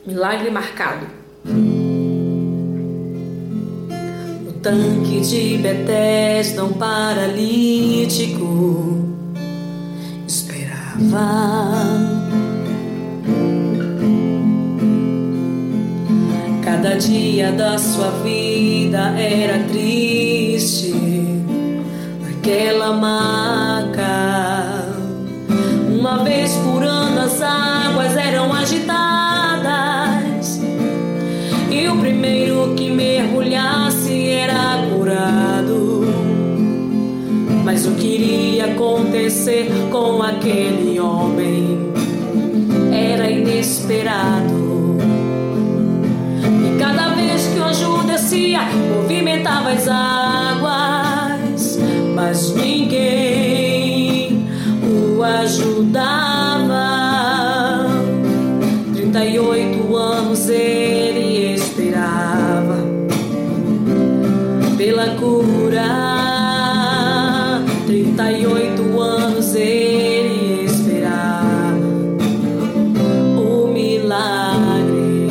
Milagre marcado. No tanque de Betesda, um paralítico esperava. Cada dia da sua vida era triste naquela maca. Uma vez por ano as águas eram agitadas e o primeiro que mergulhasse era curado. Mas o que iria acontecer com aquele homem era inesperado. E cada vez que o anjo descia, movimentava as águas, mas ninguém o ajudava. 38 anos ele esperava pela cura. 38 anos ele esperava o milagre.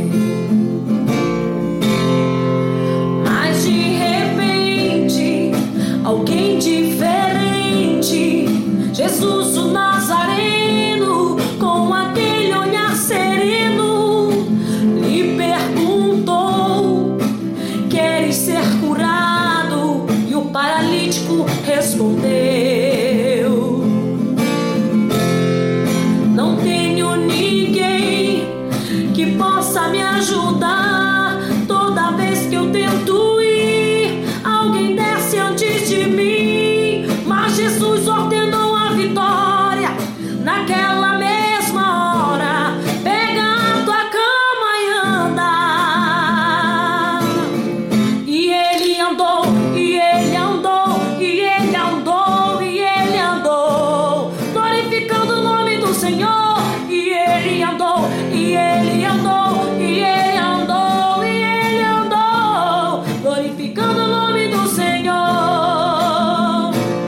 Mas de repente, alguém diferente, Jesus o Nazareno, com aquele olhar sereno, lhe perguntou: queres ser curado? E o paralítico respondeu: não tenho ninguém que possa me ajudar. Toda vez que eu tento ir, alguém desce antes de mim. Mas Jesus ordenou a vitória naquela mesma hora: pega a tua cama e anda. E ele andou, e ele andou, e ele andou, e ele andou, glorificando o nome do Senhor. E ele andou, e ele andou, e ele andou, e ele andou, glorificando o nome do Senhor.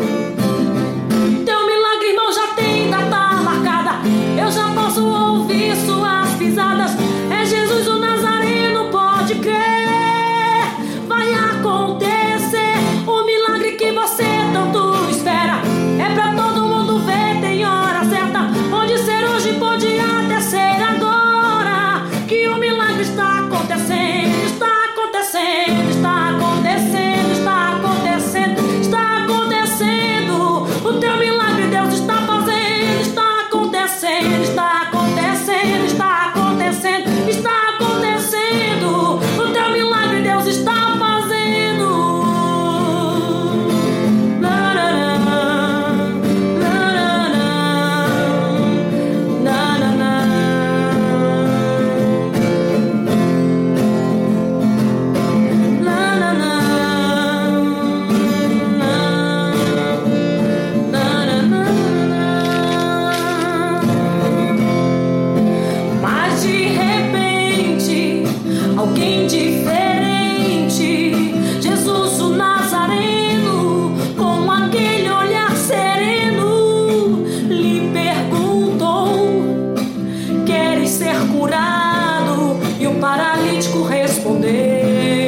Teu milagre, irmão, já tem data marcada. Eu já posso ouvir suas pisadas. É Jesus o Nazareno, pode crer. Vai acontecer o milagre que você tanto espera. É pra todo mundo ver, tem hora certa. Pode ser hoje, pode até ser agora, que o milagre está acontecendo, está acontecendo, está acontecendo, está acontecendo, está acontecendo. O teu milagre Deus está fazendo, está acontecendo, está acontecendo, está acontecendo, está acontecendo. O teu milagre Deus está fazendo. Na, na, na, na, na. Mas de repente, alguém diferente, Jesus o Nazareno, com aquele olhar sereno, lhe perguntou: queres ser curado? E o paralítico respondeu: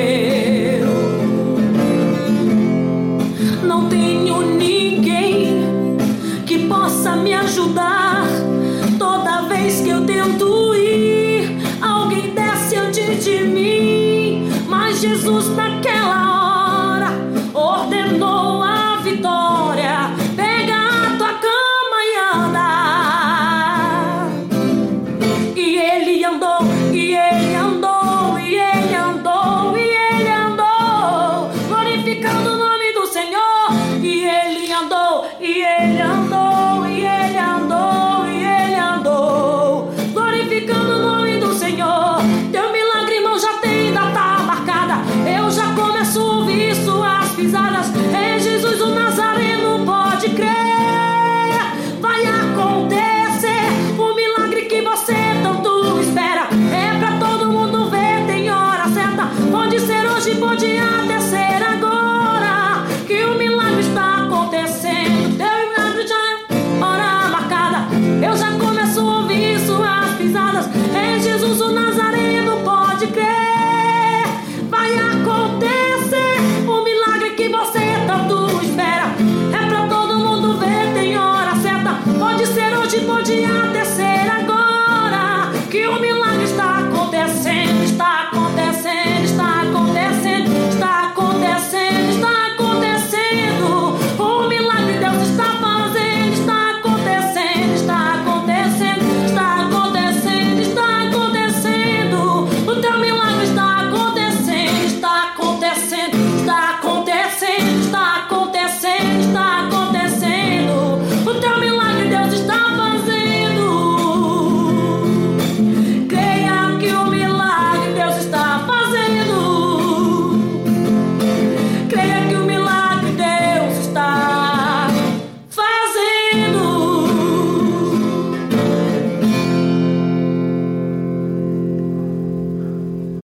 não tenho ninguém que possa me ajudar. Toda vez que eu tento ir, alguém desce antes de mim. Mas Jesus naquela